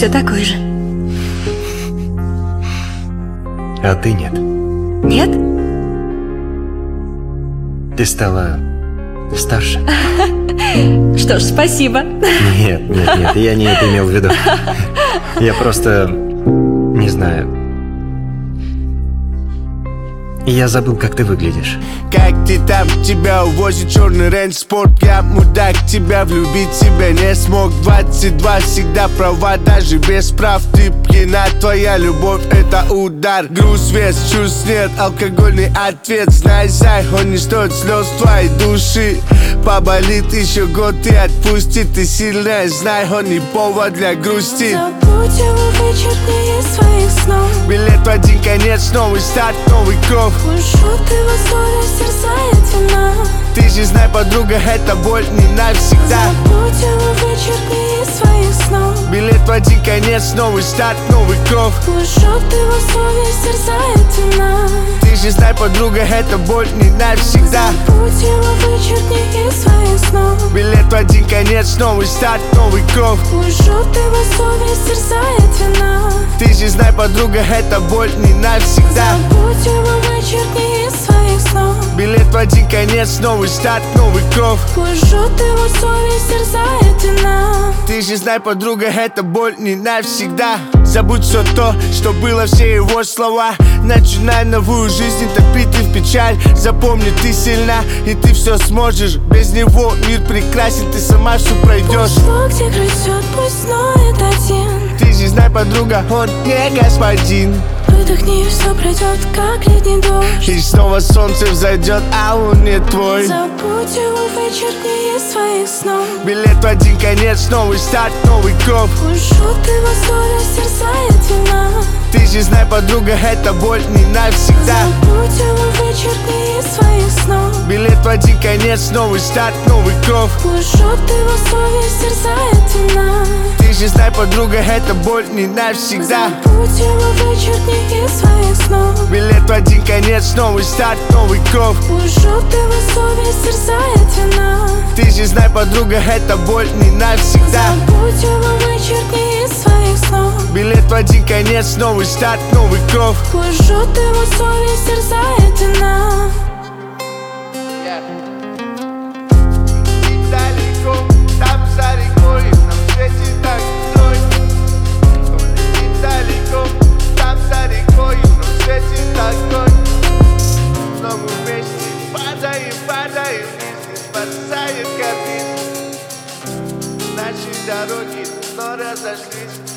все такой же. А ты нет. Нет? Ты стала старше. Что ж, спасибо. Нет, я не это имел в виду. Я просто... не знаю. Я забыл, как ты выглядишь. Как ты там, тебя увозит черный рейндж спорт. Я мудак, тебя влюбить себя не смог. 22 всегда права, даже без прав. Ты пьяна, твоя любовь это удар. Груз, вес, чувств нет, алкогольный ответ. Знай, зай, он не стоит слез твоей души. Поболит еще год и отпустит. Ты сильная, знай, он не повод для грусти. Забудь его, вычеркни из своих снов. Билет в один конец, новый старт, новый кровь. Уйдет его совесть, терзает вина. Ты же знай, подруга, эта боль не навсегда. Забудь его, вычеркни из своих снов. Билет в один конец, новый старт, новый кровь. Уйдет его совесть, терзает вина. Ты же знай, подруга, эта боль не навсегда. Забудь его, вычеркни из своих снов. Билет в один конец, новый старт, новый кровь. Уйдет его совесть, терзает вина. Ты же знай, подруга, эта боль не навсегда. Забудь его, вычеркни из своих снов. Билет в один конец, новый старт, новый кровь. Уйдет его совесть, терзает вина. Ты же знай, подруга, эта боль не навсегда. Забудь все то, что было, все его слова. Начинай новую жизнь, топи ты в печаль. Запомни, ты сильна, и ты все сможешь. Без него мир прекрасен, ты сама все пройдешь. Пошло, где грызет, пусть ноет один. Ты же знай, подруга, он не господин. Выдохни, и все пройдет, как летний дождь. И снова солнце взойдет, а он не твой. Забудь его, вычеркни из своих снов. Билет в один конец, новый старт, новый кровь. Уйдет его совесть, терзает вина. Ты же знай, подруга, эта боль не навсегда. Забудь его, вычеркни из своих снов. Билет в один конец, новый старт, новый кровь. Уйдет его совесть, терзает вина. Ты же знай, подруга, эта боль не навсегда. Забудь его, вычеркни из своих снов. Билет в один конец, новый старт, новый кровь. Уйдет его совесть, терзает вина. Ты же знай, подруга, эта боль не навсегда. Забудь его, вычеркни из своих снов. Билет в один конец, новый старт, новый кровь. Уйдет его совесть, терзает вина. Далеко, там за рекой, нам светит огонь. Далеко, там за рекой, нам светит огонь. Но мы вместе падаем вниз, и спасает кабин. Наши дороги, но разошлись.